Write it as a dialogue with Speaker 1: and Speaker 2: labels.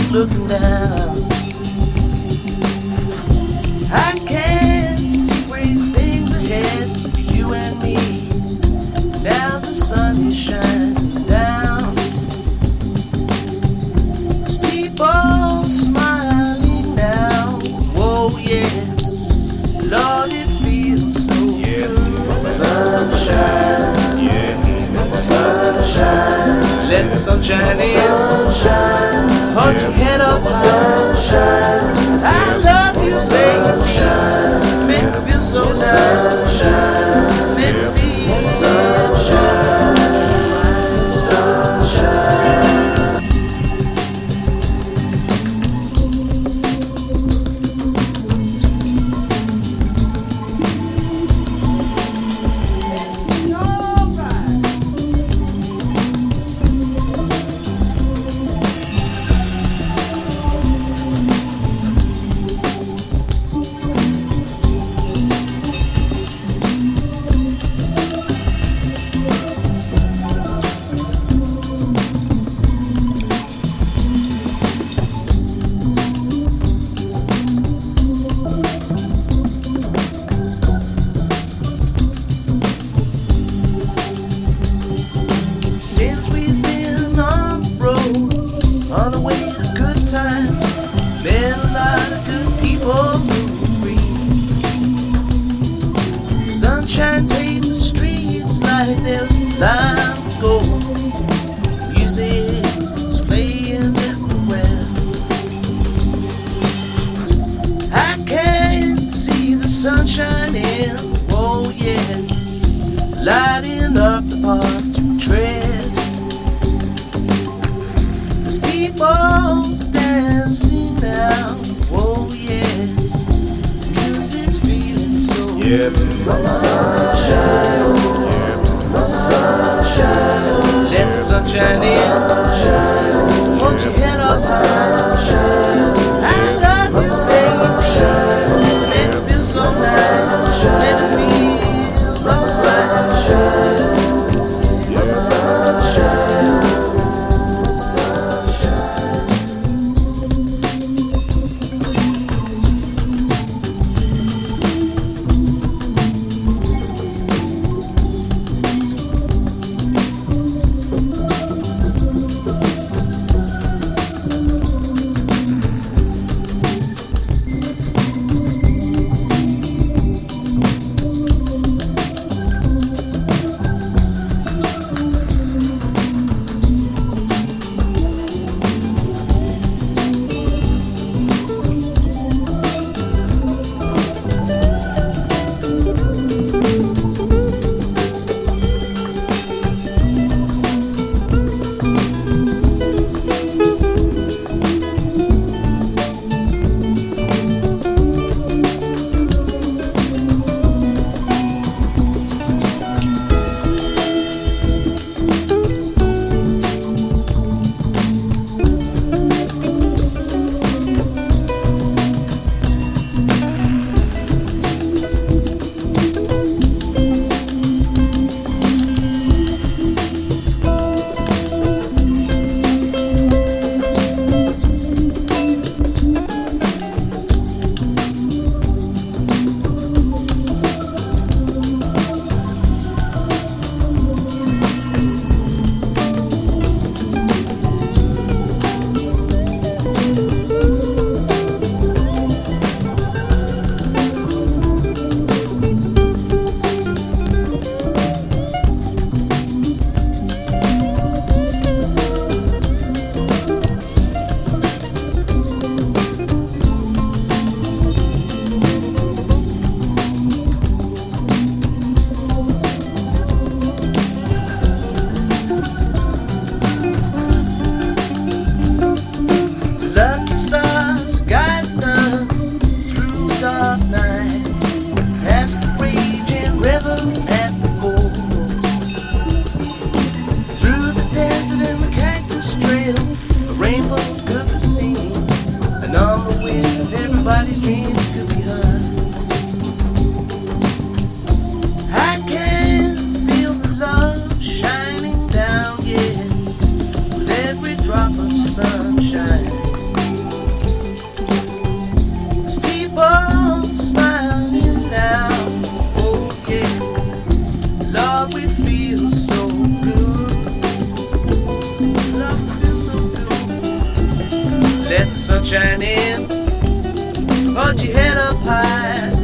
Speaker 1: looking down. I can't see great things ahead for you and me. Now the sun is shining down. There's people smiling now. Oh yes, Lord, it feels so good. Sunshine, sunshine. Let the sunshine in. Sunshine. Hold your head up, sunshine. I love you, sunshine. Make me feel so nice. Sunshine. Make me feel sunshine. Sunshine. Since we've been on the road, on the way to good times, met a lot of good people moving free. Sunshine paved the streets like there's live gold. Music was playing everywhere. I can see the sunshine in, oh yes, lighting up the path to tread. People dancing now, oh yes, music's feeling so good. Sunshine, sunshine, let the sunshine in. Sunshine, hold your head up, sunshine. I love you, sunshine. Make me feel so nice. Let me feel the sunshine, sunshine. everybody's dreams could be heard. I can feel the love shining down, yes, with every drop of sunshine. shining. Hold your head up high.